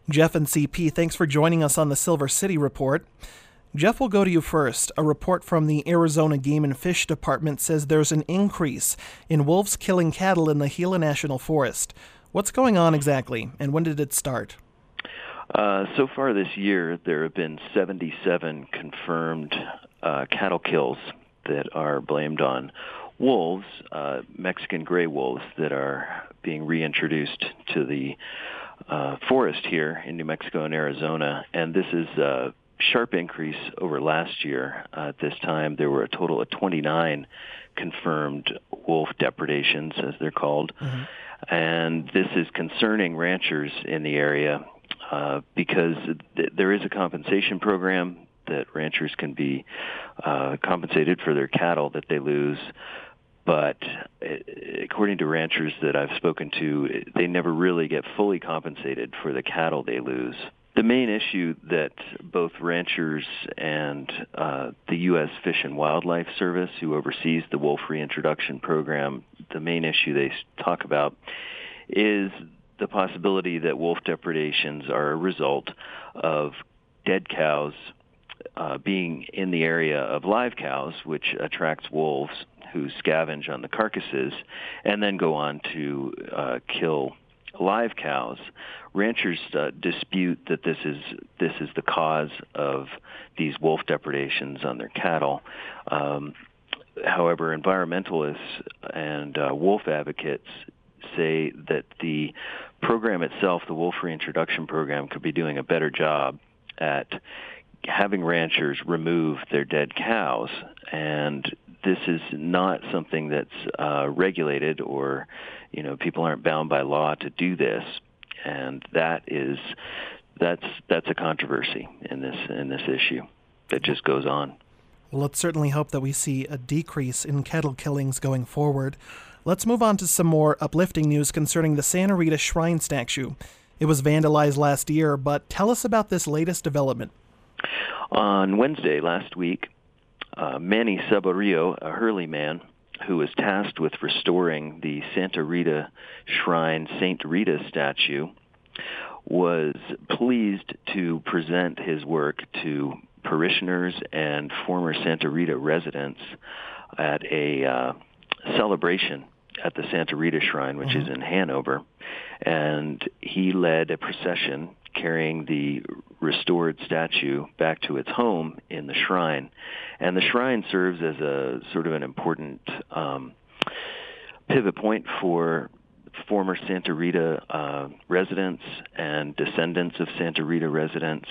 Jeff and CP, thanks for joining us on the Silver City Report. Jeff, we'll go to you first. A report from the Arizona Game and Fish Department says there's an increase in wolves killing cattle in the Gila National Forest. What's going on exactly, and when did it start? So far this year, there have been 77 confirmed cattle kills that are blamed on wolves, Mexican gray wolves, that are being reintroduced to the forest here in New Mexico and Arizona. And this is a sharp increase over last year. At this time, there were a total of 29 confirmed wolf depredations, as they're called. Mm-hmm. And this is concerning ranchers in the area because there is a compensation program that ranchers can be compensated for their cattle that they lose. But according to ranchers that I've spoken to, they never really get fully compensated for the cattle they lose. The main issue that both ranchers and the U.S. Fish and Wildlife Service, who oversees the wolf reintroduction program, the main issue they talk about is the possibility that wolf depredations are a result of dead cows being in the area of live cows, which attracts wolves who scavenge on the carcasses and then go on to kill live cows. Ranchers dispute that this is the cause of these wolf depredations on their cattle. However, environmentalists and wolf advocates say that the program itself, the wolf reintroduction program, could be doing a better job at having ranchers remove their dead cows. And this is not something that's regulated, or people aren't bound by law to do this, and that's a controversy in this issue that just goes on. Well, let's certainly hope that we see a decrease in cattle killings going forward. Let's move on to some more uplifting news concerning the Santa Rita Shrine statue. It was vandalized last year, but tell us about this latest development. On Wednesday last week, Manny Saborio, a Hurley man who was tasked with restoring the Santa Rita Shrine Saint Rita statue, was pleased to present his work to parishioners and former Santa Rita residents at a celebration at the Santa Rita Shrine, which is in Hanover. And he led a procession carrying the restored statue back to its home in the shrine. And the shrine serves as a sort of an important pivot point for former Santa Rita residents and descendants of Santa Rita residents.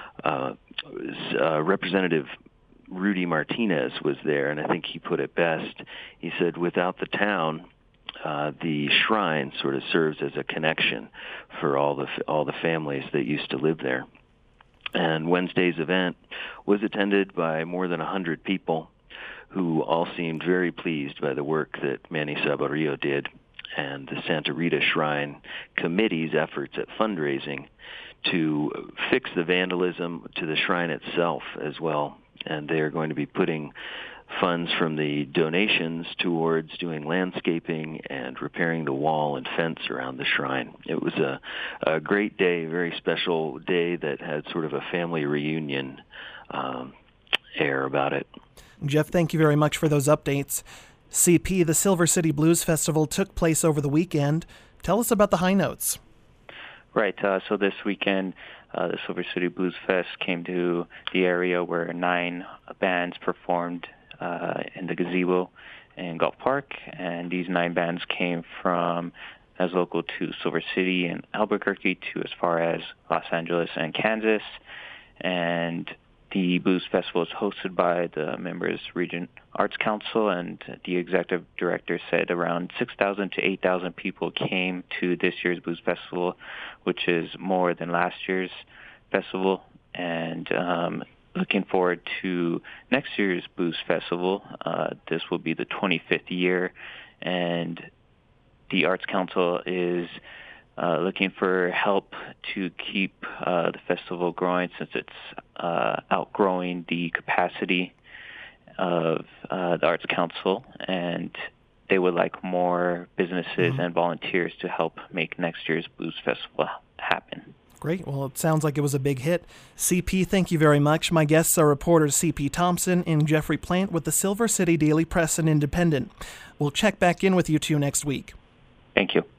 Representative Rudy Martinez was there, and I think he put it best. He said, without the town, the shrine sort of serves as a connection for all the families that used to live there. And Wednesday's event was attended by more than 100 people who all seemed very pleased by the work that Manny Saborio did and the Santa Rita Shrine Committee's efforts at fundraising to fix the vandalism to the shrine itself as well. And they're going to be putting funds from the donations towards doing landscaping and repairing the wall and fence around the shrine. It was a great day, a very special day that had sort of a family reunion air about it. Jeff, thank you very much for those updates. CP, the Silver City Blues Festival took place over the weekend. Tell us about the high notes. Right. So this weekend, the Silver City Blues Fest came to the area where 9 bands performed in the gazebo in Gulf Park, and these 9 bands came from as local to Silver City and Albuquerque to as far as Los Angeles and Kansas. And the Blues Festival is hosted by the Members Region Arts Council, and the executive director said around 6,000 to 8,000 people came to this year's Blues Festival, which is more than last year's festival. And looking forward to next year's Blues Festival. This will be the 25th year, and the Arts Council is looking for help to keep the festival growing, since it's outgrowing the capacity of the Arts Council, and they would like more businesses and volunteers to help make next year's Blues Festival happen. Great. Well, it sounds like it was a big hit. CP, thank you very much. My guests are reporters CP Thompson and Jeffrey Plant with the Silver City Daily Press and Independent. We'll check back in with you two next week. Thank you.